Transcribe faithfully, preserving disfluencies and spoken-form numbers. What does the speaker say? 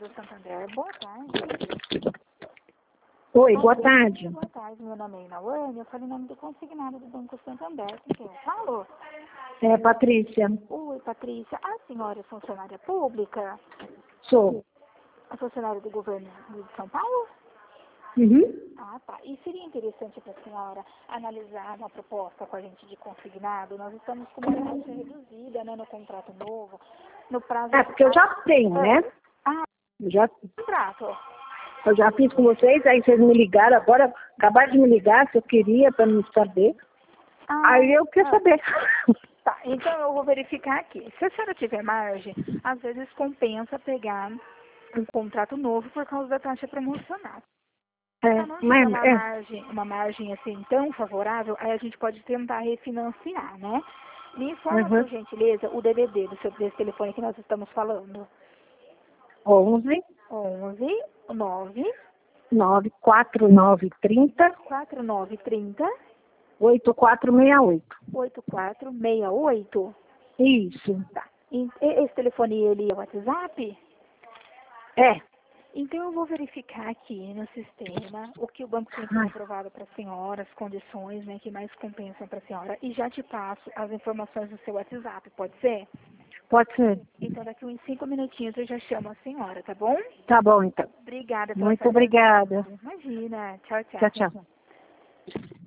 do Santander. Boa tarde. Oi, boa tarde. Boa tarde, meu nome é Inawane, eu falo em nome do consignado do Banco Santander. Com quem eu falo? É, Patrícia. Oi, Patrícia. A senhora é funcionária pública? Sou. A funcionária do governo de São Paulo? Uhum. Ah, tá. E seria interessante para a senhora analisar uma proposta com a gente de consignado? Nós estamos com uma taxa reduzida, né, no contrato novo, no prazo... É, porque eu já tenho, né? Ah, Eu já, contrato. eu já fiz com vocês, aí vocês me ligaram agora, acabaram de me ligar se eu queria para me saber. Ah, Aí eu quero ah. saber. Tá, então eu vou verificar aqui. Se a senhora tiver margem, às vezes compensa pegar um contrato novo por causa da taxa promocional. É, Se não tiver mas, uma é, margem, uma margem assim tão favorável, aí a gente pode tentar refinanciar, né? Me informa, uhum. por gentileza, o D D D do seu desse telefone que nós estamos falando. onze, onze, nove, nove quatro nove, trinta, quatro nove trinta, oito quatro seis oito. oito quatro seis oito. Isso. Tá. E esse telefone, ele é WhatsApp? É. Então eu vou verificar aqui no sistema o que o banco tem como Ai, aprovado para a senhora, as condições, né, que mais compensam para a senhora, e já te passo as informações do seu WhatsApp, pode ser? pode ser. Então daqui uns cinco minutinhos eu já chamo a senhora, tá bom? Tá bom, então. Obrigada pela Muito sua atenção. obrigada. Imagina. Tchau, tchau. Tchau, tchau.